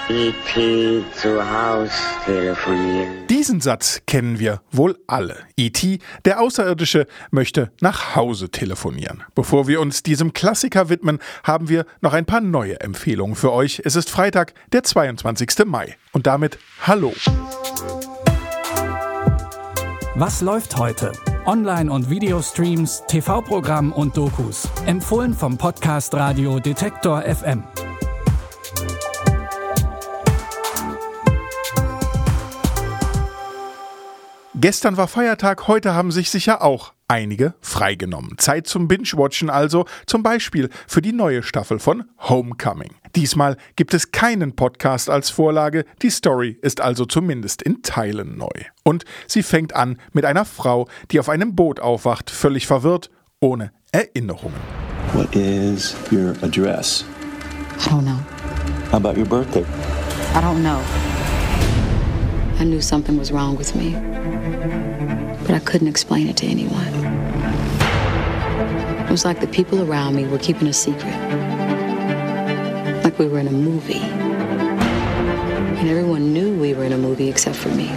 E.T. zu Haus telefonieren. Diesen Satz kennen wir wohl alle. E.T., der Außerirdische, möchte nach Hause telefonieren. Bevor wir uns diesem Klassiker widmen, haben wir noch ein paar neue Empfehlungen für euch. Es ist Freitag, der 22. Mai. Und damit hallo. Was läuft heute? Online- und Videostreams, TV-Programm und Dokus. Empfohlen vom Podcast Radio Detektor FM. Gestern war Feiertag, heute haben sich sicher auch einige freigenommen. Zeit zum Binge-Watchen also, zum Beispiel für die neue Staffel von Homecoming. Diesmal gibt es keinen Podcast als Vorlage, die Story ist also zumindest in Teilen neu. Und sie fängt an mit einer Frau, die auf einem Boot aufwacht, völlig verwirrt, ohne Erinnerungen. What is your address? I don't know. How about your birthday? I don't know. I knew something was wrong with me, but I couldn't explain it to anyone. It was like the people around me were keeping a secret. Like we were in a movie. And everyone knew we were in a movie except for me.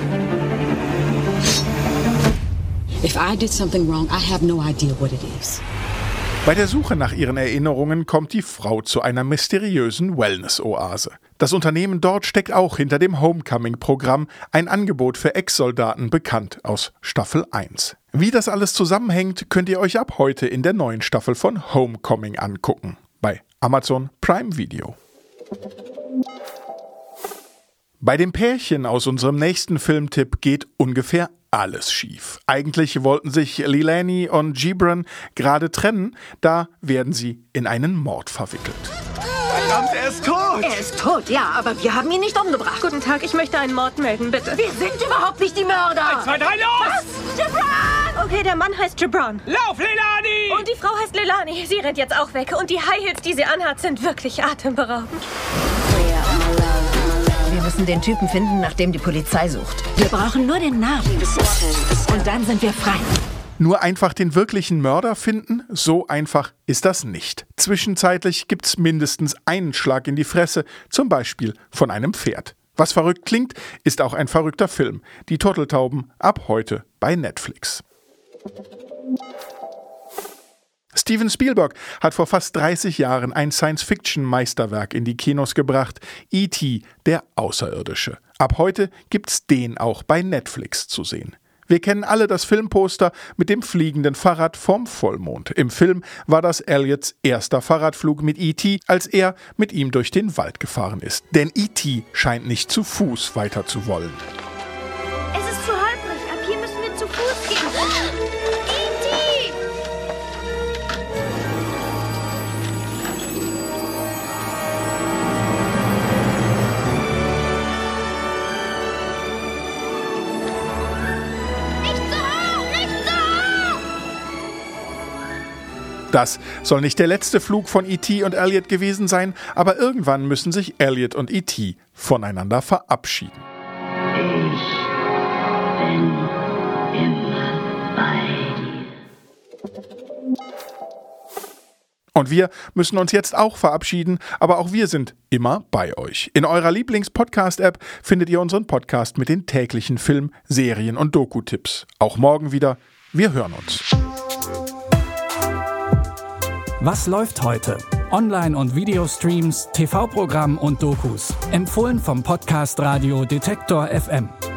If I did something wrong, I have no idea what it is. Bei der Suche nach ihren Erinnerungen kommt die Frau zu einer mysteriösen Wellness-Oase. Das Unternehmen dort steckt auch hinter dem Homecoming-Programm, ein Angebot für Ex-Soldaten, bekannt aus Staffel 1. Wie das alles zusammenhängt, könnt ihr euch ab heute in der neuen Staffel von Homecoming angucken. Bei Amazon Prime Video. Bei dem Pärchen aus unserem nächsten Filmtipp geht ungefähr alles schief. Eigentlich wollten sich Leilani und Gibran gerade trennen, da werden sie in einen Mord verwickelt. Verdammt, er ist tot! Er ist tot, ja, aber wir haben ihn nicht umgebracht. Guten Tag, ich möchte einen Mord melden, bitte. Wir sind überhaupt nicht die Mörder! 1, 2, 3, los! Was? Gibran! Okay, der Mann heißt Gibran. Lauf, Leilani! Und die Frau heißt Leilani. Sie rennt jetzt auch weg. Und die High Heels, die sie anhat, sind wirklich atemberaubend. Wir müssen den Typen finden, nach dem die Polizei sucht. Wir brauchen nur den Namen. Und dann sind wir frei. Nur einfach den wirklichen Mörder finden? So einfach ist das nicht. Zwischenzeitlich gibt's mindestens einen Schlag in die Fresse, zum Beispiel von einem Pferd. Was verrückt klingt, ist auch ein verrückter Film. Die Turteltauben ab heute bei Netflix. Steven Spielberg hat vor fast 30 Jahren ein Science-Fiction-Meisterwerk in die Kinos gebracht, E.T., der Außerirdische. Ab heute gibt's den auch bei Netflix zu sehen. Wir kennen alle das Filmposter mit dem fliegenden Fahrrad vorm Vollmond. Im Film war das Elliots erster Fahrradflug mit E.T., als er mit ihm durch den Wald gefahren ist. Denn E.T. scheint nicht zu Fuß weiter zu wollen. Es ist zu holprig. Ab hier müssen wir zu Fuß gehen. E.T. Das soll nicht der letzte Flug von E.T. und Elliot gewesen sein, aber irgendwann müssen sich Elliot und E.T. voneinander verabschieden. Ich bin immer bei dir. Und wir müssen uns jetzt auch verabschieden, aber auch wir sind immer bei euch. In eurer Lieblings-Podcast-App findet ihr unseren Podcast mit den täglichen Film-, Serien- und Doku-Tipps. Auch morgen wieder. Wir hören uns. Was läuft heute? Online- und Videostreams, TV-Programm und Dokus. Empfohlen vom Podcast Radio Detektor FM.